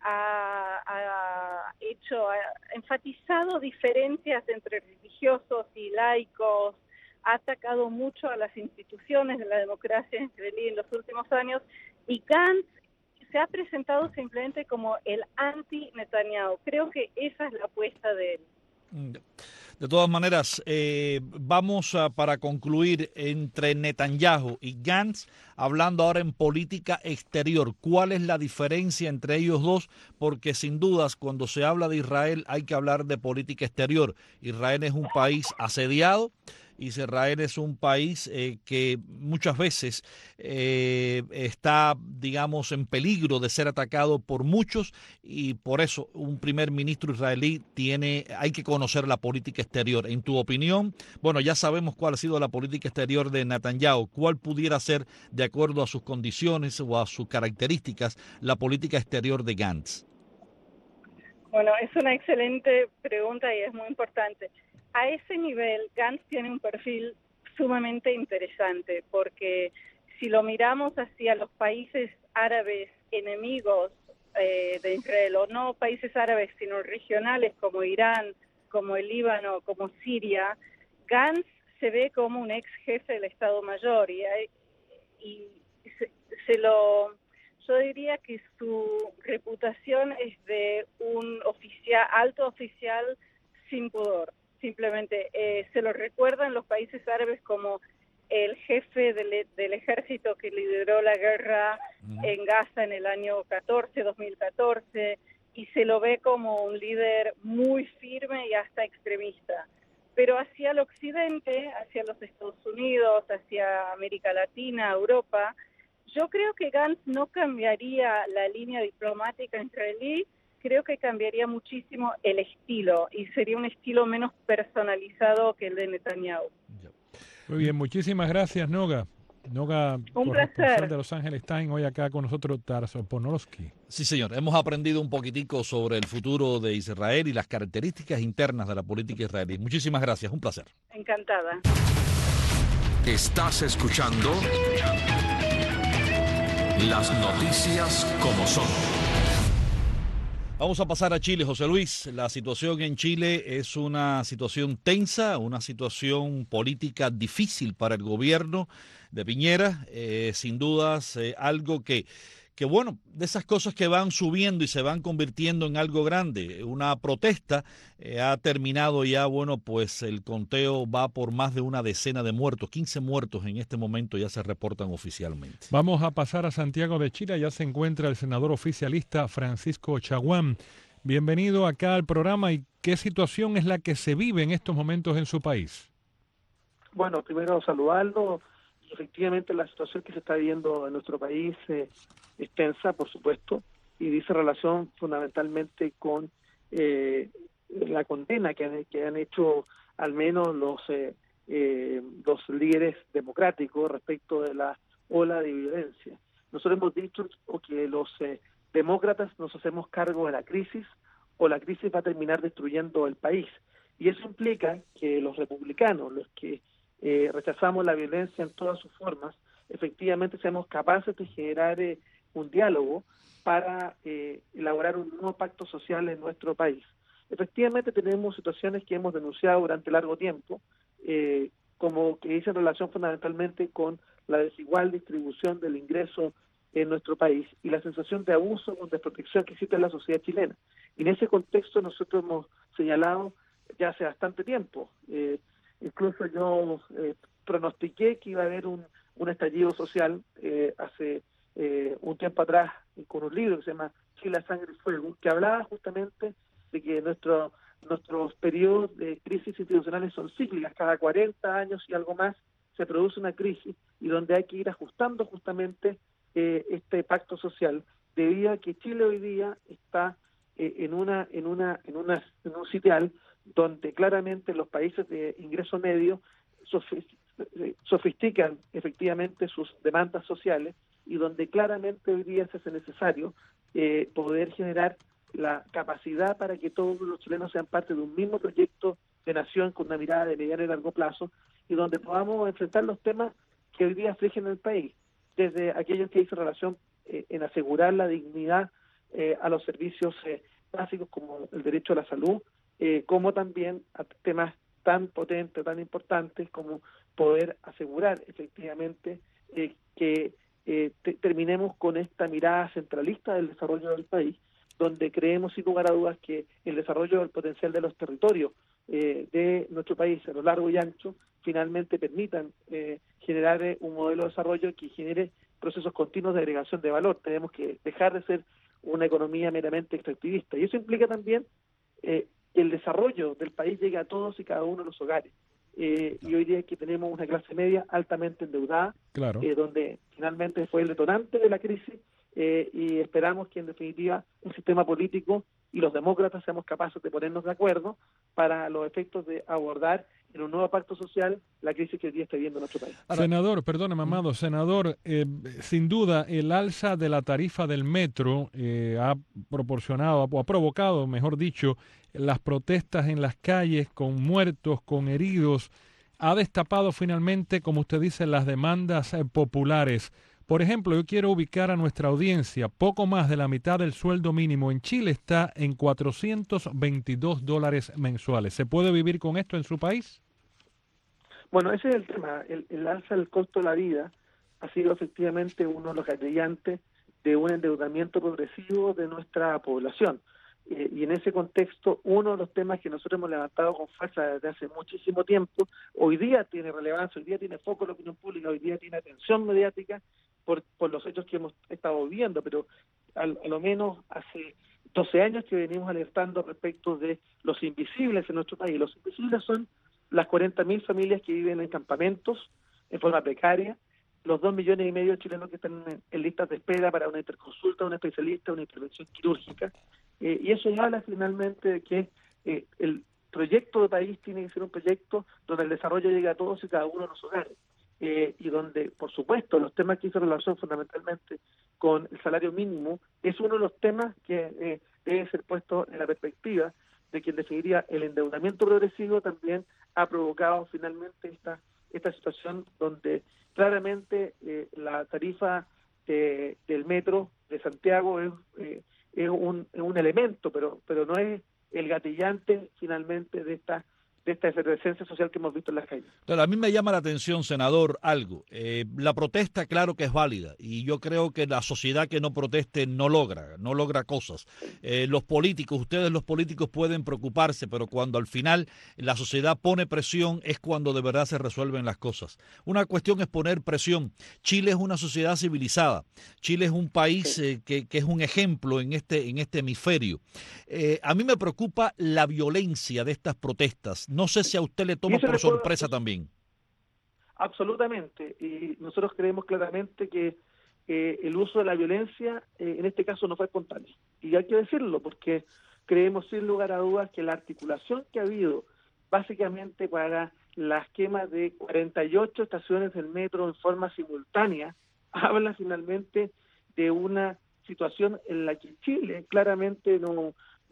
Ha enfatizado diferencias entre religiosos y laicos, ha atacado mucho a las instituciones de la democracia israelí en los últimos años, y Gantz se ha presentado simplemente como el anti-Netanyahu. Creo que esa es la apuesta de él. De todas maneras, vamos para concluir entre Netanyahu y Gantz, hablando ahora en política exterior. ¿Cuál es la diferencia entre ellos dos? Porque sin dudas, cuando se habla de Israel, hay que hablar de política exterior. Israel es un país asediado Israel es un país que muchas veces está, digamos, en peligro de ser atacado por muchos, y por eso un primer ministro israelí hay que conocer la política exterior. En tu opinión, bueno, ya sabemos cuál ha sido la política exterior de Netanyahu. ¿Cuál pudiera ser, de acuerdo a sus condiciones o a sus características, la política exterior de Gantz? Bueno, es una excelente pregunta y es muy importante. A ese nivel, Gantz tiene un perfil sumamente interesante, porque si lo miramos hacia los países árabes enemigos de Israel, o no países árabes, sino regionales como Irán, como el Líbano, como Siria, Gantz se ve como un ex jefe del Estado Mayor yo diría que su reputación es de un alto oficial sin pudor. Simplemente se lo recuerdan los países árabes como el jefe del ejército que lideró la guerra en Gaza en el año 2014, y se lo ve como un líder muy firme y hasta extremista. Pero hacia el occidente, hacia los Estados Unidos, hacia América Latina, Europa, yo creo que Gantz no cambiaría la línea diplomática israelí, creo que cambiaría muchísimo el estilo, y sería un estilo menos personalizado que el de Netanyahu. Muy bien, muchísimas gracias, Noga. Noga, corresponsal de Los Angeles Times, hoy acá con nosotros, Tarso Ponoloski. Sí, señor. Hemos aprendido un poquitico sobre el futuro de Israel y las características internas de la política israelí. Muchísimas gracias, un placer. Encantada. Estás escuchando Las noticias como son. Vamos a pasar a Chile, José Luis. La situación en Chile es una situación tensa, una situación política difícil para el gobierno de Piñera. Sin dudas, algo que bueno, de esas cosas que van subiendo y se van convirtiendo en algo grande. Una protesta ha terminado ya, bueno, pues el conteo va por más de una decena de muertos. 15 muertos en este momento ya se reportan oficialmente. Vamos a pasar a Santiago de Chile. Ya se encuentra el senador oficialista Francisco Chaguán. Bienvenido acá al programa. ¿Y qué situación es la que se vive en estos momentos en su país? Bueno, primero saludarlo. Efectivamente, la situación que se está viviendo en nuestro país es tensa, por supuesto, y dice relación fundamentalmente con la condena que han hecho al menos los líderes democráticos respecto de la ola de violencia. Nosotros hemos dicho que los demócratas nos hacemos cargo de la crisis, o la crisis va a terminar destruyendo el país. Y eso implica que los republicanos, los que rechazamos la violencia en todas sus formas, efectivamente seamos capaces de generar un diálogo para elaborar un nuevo pacto social en nuestro país. Efectivamente tenemos situaciones que hemos denunciado durante largo tiempo, como que dicen relación fundamentalmente con la desigual distribución del ingreso en nuestro país y la sensación de abuso o desprotección que existe en la sociedad chilena. Y en ese contexto nosotros hemos señalado ya hace bastante tiempo, incluso yo pronostiqué que iba a haber un estallido social hace un tiempo atrás con un libro que se llama Chile, Sangre y Fuego, que hablaba justamente de que nuestros periodos de crisis institucionales son cíclicas. Cada 40 años y algo más se produce una crisis, y donde hay que ir ajustando justamente este pacto social, debido a que Chile hoy día está en un sitial donde claramente los países de ingreso medio sofistican efectivamente sus demandas sociales, y donde claramente hoy día se hace necesario poder generar la capacidad para que todos los chilenos sean parte de un mismo proyecto de nación con una mirada de mediano y largo plazo, y donde podamos enfrentar los temas que hoy día afligen el país, desde aquellos que dicen relación en asegurar la dignidad a los servicios básicos como el derecho a la salud, como también a temas tan potentes, tan importantes como poder asegurar efectivamente que terminemos con esta mirada centralista del desarrollo del país, donde creemos sin lugar a dudas que el desarrollo del potencial de los territorios de nuestro país a lo largo y ancho finalmente permitan generar un modelo de desarrollo que genere procesos continuos de agregación de valor. Tenemos que dejar de ser una economía meramente extractivista, y eso implica también que el desarrollo del país llegue a todos y cada uno de los hogares. y hoy día que tenemos una clase media altamente endeudada, claro. Donde finalmente fue el detonante de la crisis, y esperamos que en definitiva un sistema político y los demócratas seamos capaces de ponernos de acuerdo para los efectos de abordar en un nuevo pacto social la crisis que hoy día está viviendo nuestro país. Senador, perdóneme, Amado, senador, sin duda el alza de la tarifa del metro ha proporcionado, o ha provocado, mejor dicho, las protestas en las calles con muertos, con heridos, ha destapado finalmente, como usted dice, las demandas populares. Por ejemplo, yo quiero ubicar a nuestra audiencia, poco más de la mitad del sueldo mínimo en Chile está en $422 mensuales. ¿Se puede vivir con esto en su país? Bueno, ese es el tema. El alza del costo de la vida ha sido efectivamente uno de los gatillantes de un endeudamiento progresivo de nuestra población. Y en ese contexto, uno de los temas que nosotros hemos levantado con fuerza desde hace muchísimo tiempo, hoy día tiene relevancia, hoy día tiene foco en la opinión pública, hoy día tiene atención mediática por los hechos que hemos estado viviendo, pero a lo menos hace 12 años que venimos alertando respecto de los invisibles en nuestro país. Los invisibles son las 40.000 familias que viven en campamentos en forma precaria, los 2,5 millones de chilenos que están en listas de espera para una interconsulta, un especialista, una intervención quirúrgica. Y eso habla finalmente de que el proyecto de país tiene que ser un proyecto donde el desarrollo llegue a todos y cada uno de los hogares. Y donde, por supuesto, los temas que hizo relación fundamentalmente con el salario mínimo es uno de los temas que debe ser puesto en la perspectiva de que, en definitiva, el endeudamiento progresivo también ha provocado finalmente esta situación donde claramente la tarifa del metro de Santiago es un elemento, pero no es el gatillante finalmente de esta efervescencia social que hemos visto en las calles. Pero a mí me llama la atención, senador, algo. La protesta, claro que es válida, y yo creo que la sociedad que no proteste no logra cosas. Los políticos, ustedes los políticos pueden preocuparse, pero cuando al final la sociedad pone presión es cuando de verdad se resuelven las cosas. Una cuestión es poner presión. Chile es una sociedad civilizada. Chile es un país que es un ejemplo en este hemisferio. A mí me preocupa la violencia de estas protestas. No sé si a usted le toma por sorpresa también. Absolutamente. Y nosotros creemos claramente que el uso de la violencia en este caso no fue espontáneo. Y hay que decirlo porque creemos sin lugar a dudas que la articulación que ha habido básicamente para las quemas de 48 estaciones del metro en forma simultánea habla finalmente de una situación en la que Chile claramente no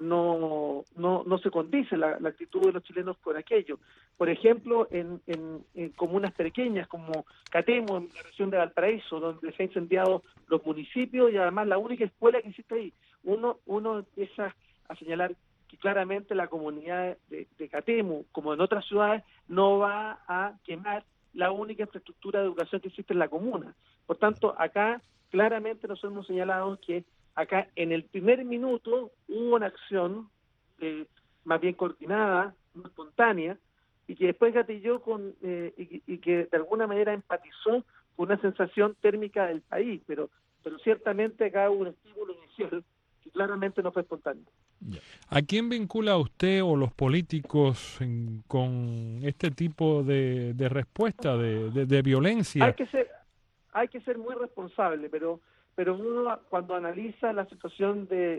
se condice la actitud de los chilenos con aquello. Por ejemplo, en comunas pequeñas como Catemo, en la región de Valparaíso, donde se han incendiado los municipios y además la única escuela que existe ahí, uno empieza a señalar que claramente la comunidad de Catemo, como en otras ciudades, no va a quemar la única infraestructura de educación que existe en la comuna. Por tanto, acá claramente nosotros hemos señalado que acá en el primer minuto hubo una acción más bien coordinada, no espontánea, y que después gatilló y que de alguna manera empatizó con una sensación térmica del país, pero ciertamente acá hubo un estímulo inicial que claramente no fue espontáneo. ¿A quién vincula usted o los políticos con este tipo de respuesta, de violencia? Hay que ser muy responsable, pero uno cuando analiza la situación de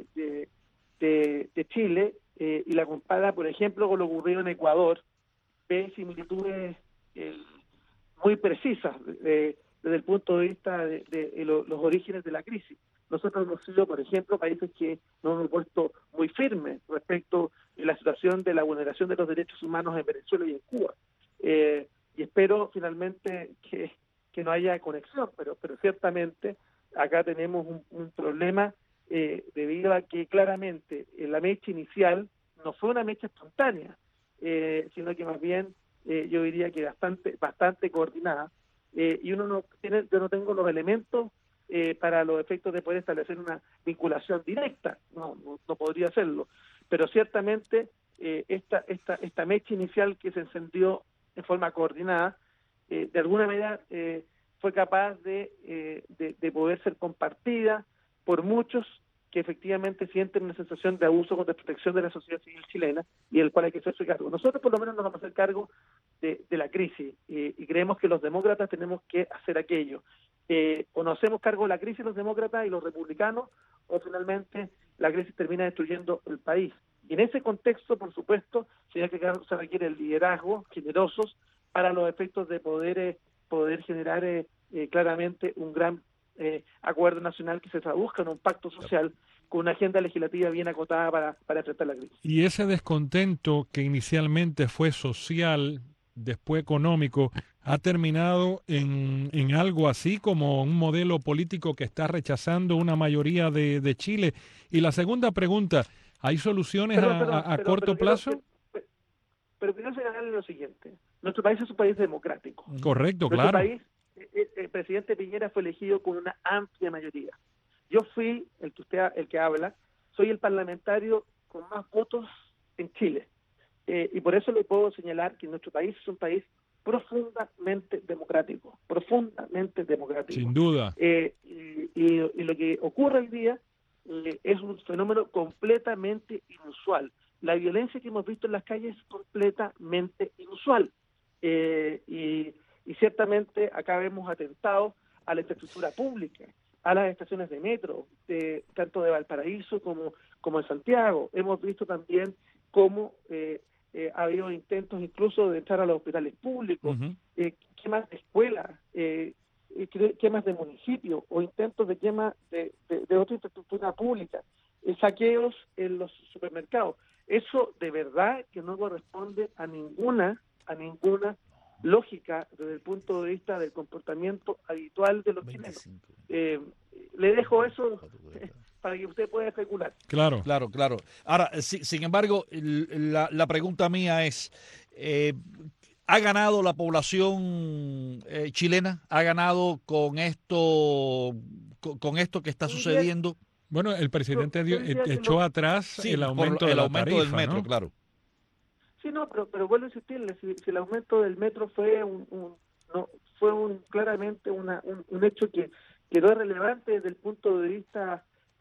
Chile y la compara, por ejemplo, con lo ocurrido en Ecuador, ve similitudes muy precisas desde el punto de vista de los orígenes de la crisis. Nosotros hemos sido, por ejemplo, países que nos hemos puesto muy firmes respecto a la situación de la vulneración de los derechos humanos en Venezuela y en Cuba. Y espero finalmente que no haya conexión, pero ciertamente acá tenemos un problema debido a que claramente la mecha inicial no fue una mecha espontánea, sino que más bien yo diría que bastante coordinada, y yo no tengo los elementos para los efectos de poder establecer una vinculación directa, no podría hacerlo, pero ciertamente esta mecha inicial que se encendió en forma coordinada, de alguna manera fue capaz de poder ser compartida por muchos que efectivamente sienten una sensación de abuso o de protección de la sociedad civil chilena y del cual hay que hacerse cargo. Nosotros por lo menos nos vamos a hacer cargo de la crisis y creemos que los demócratas tenemos que hacer aquello. O nos hacemos cargo de la crisis los demócratas y los republicanos, o finalmente la crisis termina destruyendo el país. Y en ese contexto, por supuesto, se requiere el liderazgo generosos para los efectos de poder generar claramente un gran acuerdo nacional que se traduzca en un pacto social con una agenda legislativa bien acotada para enfrentar la crisis. Y ese descontento que inicialmente fue social, después económico, ha terminado en algo así como un modelo político que está rechazando una mayoría de Chile. Y la segunda pregunta, ¿hay soluciones a corto plazo? Pero quiero señalarle lo siguiente. Nuestro país es un país democrático. Correcto, Nuestro claro. país, el presidente Piñera fue elegido con una amplia mayoría. Yo fui, el que habla, soy el parlamentario con más votos en Chile. Y por eso le puedo señalar que nuestro país es un país profundamente democrático. Sin duda. Y lo que ocurre hoy día es un fenómeno completamente inusual. La violencia que hemos visto en las calles es completamente inusual. Y ciertamente acá vemos atentados a la infraestructura pública, a las estaciones de metro, tanto de Valparaíso como de Santiago. Hemos visto también cómo ha habido intentos incluso de entrar a los hospitales públicos, quemas de escuelas, quemas de municipios o intentos de quema de otra infraestructura pública, saqueos en los supermercados. Eso de verdad que no corresponde a ninguna lógica desde el punto de vista del comportamiento habitual de los chilenos. Le dejo eso para que usted pueda especular. Claro. Ahora, sin embargo, la pregunta mía es, ¿ha ganado la población chilena? ¿Ha ganado con esto que está sucediendo? Bueno, el presidente echó atrás el aumento de la tarifa, del metro, ¿no? Claro. Sí, no, pero vuelvo a insistirle, si el aumento del metro fue claramente un hecho que no es relevante desde el punto de vista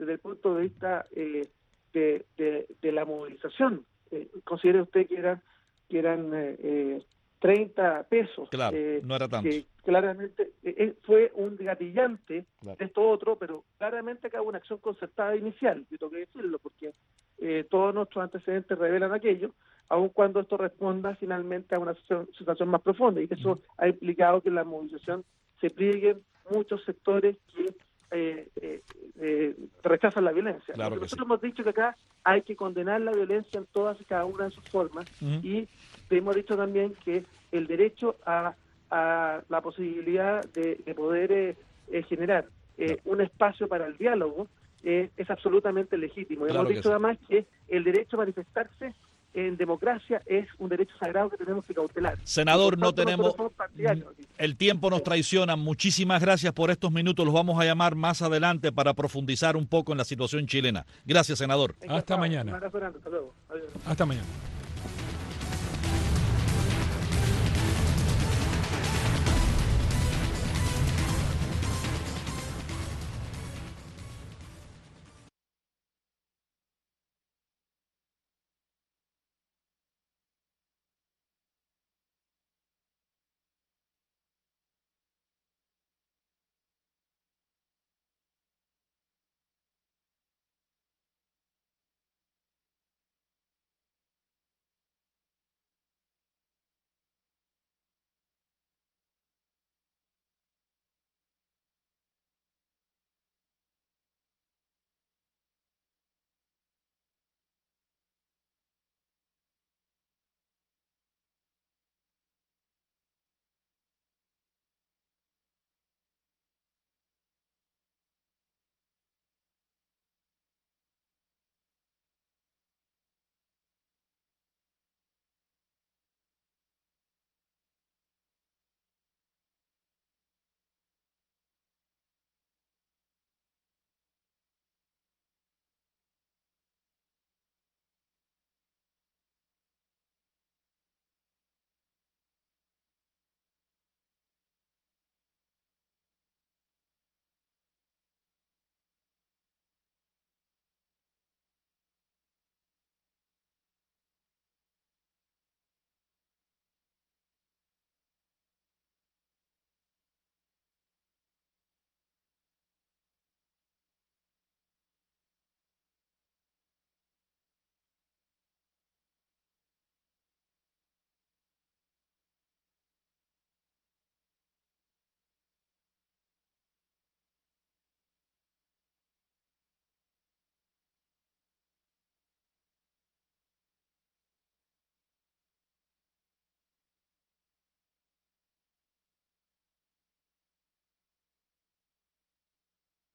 de la movilización. Considere usted que eran 30 pesos. Claro, no era tanto. Que claramente fue un gatillante de esto otro, pero claramente acá hubo una acción concertada inicial, yo tengo que decirlo, porque todos nuestros antecedentes revelan aquello, aun cuando esto responda finalmente a una situación más profunda, y eso ha implicado que en la movilización se plieguen muchos sectores que rechazan la violencia. Claro que nosotros hemos dicho que acá hay que condenar la violencia en todas y cada una de sus formas, y hemos dicho también que el derecho a la posibilidad de poder generar un espacio para el diálogo es absolutamente legítimo. Claro hemos que dicho además que el derecho a manifestarse en democracia es un derecho sagrado que tenemos que cautelar. Senador, no tenemos... El tiempo nos traiciona. Muchísimas gracias por estos minutos. Los vamos a llamar más adelante para profundizar un poco en la situación chilena. Gracias, senador. Hasta mañana. Hasta luego. Adiós. Hasta mañana.